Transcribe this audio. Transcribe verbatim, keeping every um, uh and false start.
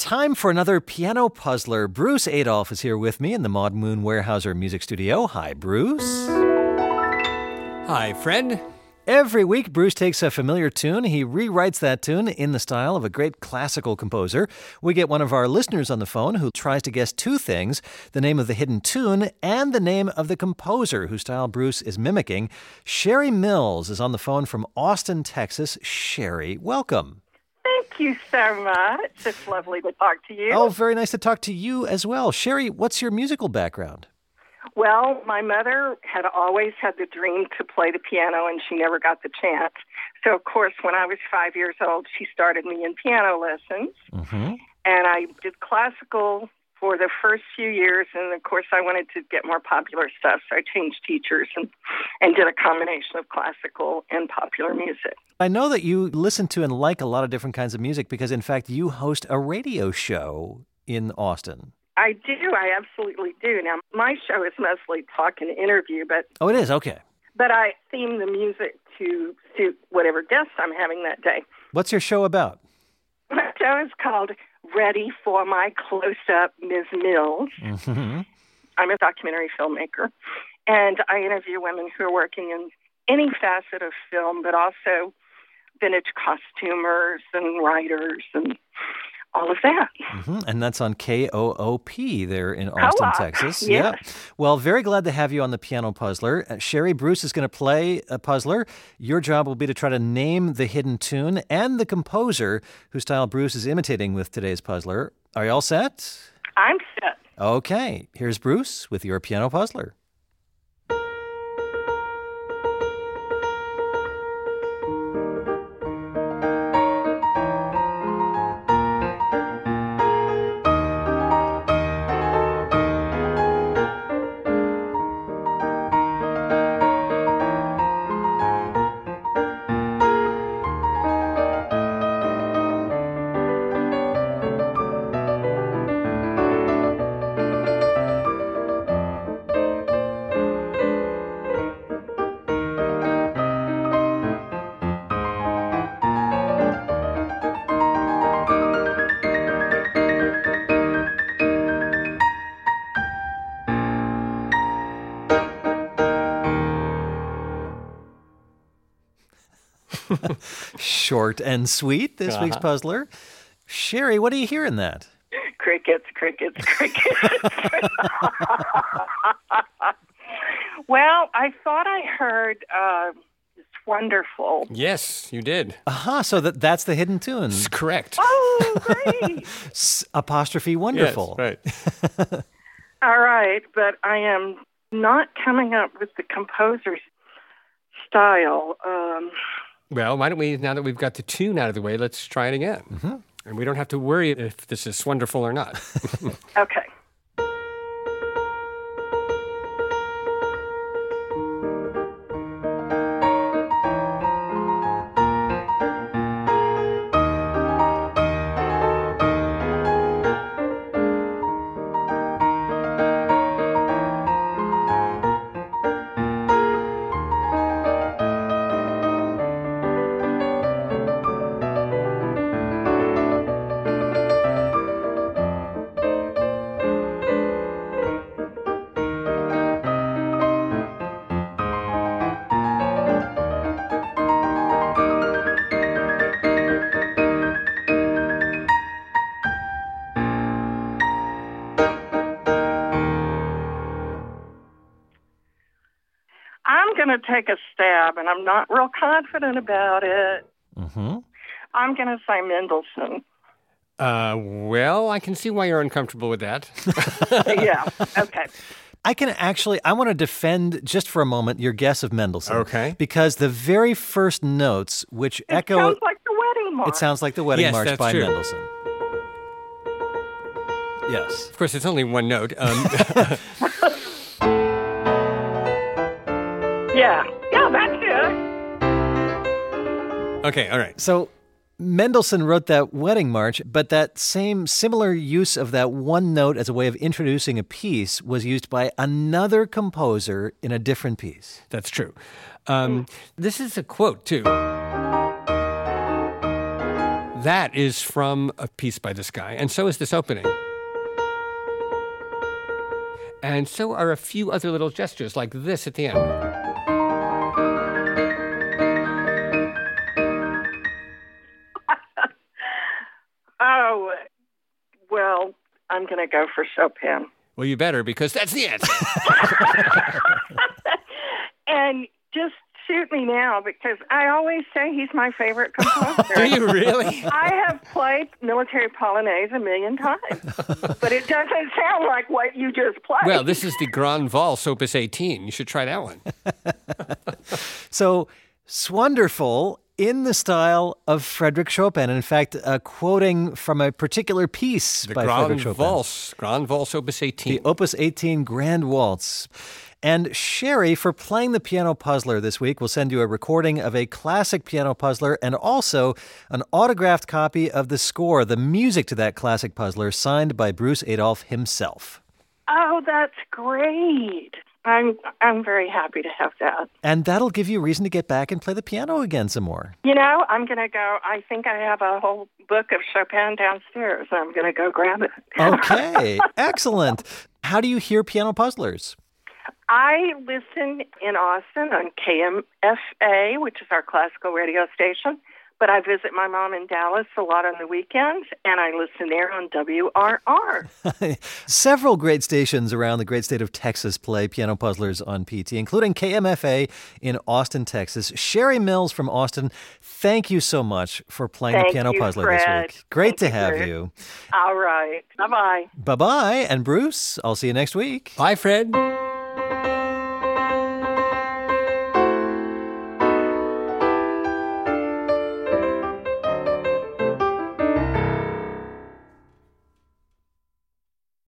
Time for another piano puzzler. Bruce Adolphe is here with me in the Maud Moon Weyerhaeuser Music Studio. Hi, Bruce. Hi, Fred. Every week, Bruce takes a familiar tune. He rewrites that tune in the style of a great classical composer. We get one of our listeners on the phone who tries to guess two things, the name of the hidden tune and the name of the composer whose style Bruce is mimicking. Sherry Mills is on the phone from Austin, Texas. Sherry, welcome. Thank you so much. It's lovely to talk to you. Oh, very nice to talk to you as well. Sherry, what's your musical background? Well, my mother had always had the dream to play the piano, and she never got the chance. So, of course, when I was five years old, she started me in piano lessons. Mm-hmm. And I did classical for the first few years, and, of course, I wanted to get more popular stuff, so I changed teachers and, and did a combination of classical and popular music. I know that you listen to and like a lot of different kinds of music because, in fact, you host a radio show in Austin. I do. I absolutely do. Now, my show is mostly talk and interview, but... Oh, it is? Okay. But I theme the music to suit whatever guests I'm having that day. What's your show about? My show is called Ready for My Close-Up, Miz Mills. Mm-hmm. I'm a documentary filmmaker, and I interview women who are working in any facet of film, but also vintage costumers and writers and all of that. Mm-hmm. And that's on K O O P there in Austin, Co-op. Texas. Yes. Yeah. Well, very glad to have you on the Piano Puzzler. Uh, Sherry, Bruce is going to play a puzzler. Your job will be to try to name the hidden tune and the composer whose style Bruce is imitating with today's puzzler. Are you all set? I'm set. Okay. Here's Bruce with your Piano Puzzler. Short and sweet, this uh-huh. week's puzzler. Sherry, what do you hear in that? Crickets, crickets, crickets. Well, I thought I heard uh, It's Wonderful. Yes, you did. Aha, uh-huh, so that, that's the hidden tune. That's correct. Oh, great. S- apostrophe wonderful. Yes, right. All right, but I am not coming up with the composer's style. Um Well, why don't we, now that we've got the tune out of the way, let's try it again. Mm-hmm. And we don't have to worry if this is wonderful or not. Okay. I'm going to take a stab, and I'm not real confident about it. Mm-hmm. I'm going to say Mendelssohn. Uh, well, I can see why you're uncomfortable with that. Yeah, okay. I can actually, I want to defend just for a moment your guess of Mendelssohn. Okay. Because the very first notes, which it echo... It sounds like the Wedding March. It sounds like the Wedding yes, March that's by true. Mendelssohn. Yes. Of course, it's only one note. Um, yeah. Yeah, that's it. Okay, all right. So Mendelssohn wrote that Wedding March, but that same similar use of that one note as a way of introducing a piece was used by another composer in a different piece. That's true. Um, this is a quote, too. That is from a piece by this guy, and so is this opening. And so are a few other little gestures, like this at the end. Oh, well, I'm going to go for Chopin. Well, you better, because that's the answer. And just shoot me now, because I always say he's my favorite composer. Do you really? I have played Military Polonaise a million times, but it doesn't sound like what you just played. Well, this is the Grand Valse, Opus eighteen. You should try that one. So, Swonderful in the style of Frédéric Chopin. In fact, uh, quoting from a particular piece The by Grand Frédéric Chopin. Valse, Grand Valse, Opus eighteen. The Opus eighteen Grand Waltz. And Sherry, for playing the Piano Puzzler this week, will send you a recording of a classic piano puzzler and also an autographed copy of the score, the music to that classic puzzler, signed by Bruce Adolphe himself. Oh, that's great. I'm I'm very happy to have that. And that'll give you reason to get back and play the piano again some more. You know, I'm going to go, I think I have a whole book of Chopin downstairs. I'm going to go grab it. Okay, excellent. How do you hear Piano Puzzlers? I listen in Austin on K M F A, which is our classical radio station, but I visit my mom in Dallas a lot on the weekends, and I listen there on W R R. Several great stations around the great state of Texas play Piano Puzzlers on P T, including K M F A in Austin, Texas. Sherry Mills from Austin, thank you so much for playing Thank the Piano you, Puzzler Fred. this week. Great Thank to you, have Bruce. you. All right. Bye-bye. Bye-bye. And Bruce, I'll see you next week. Bye, Fred.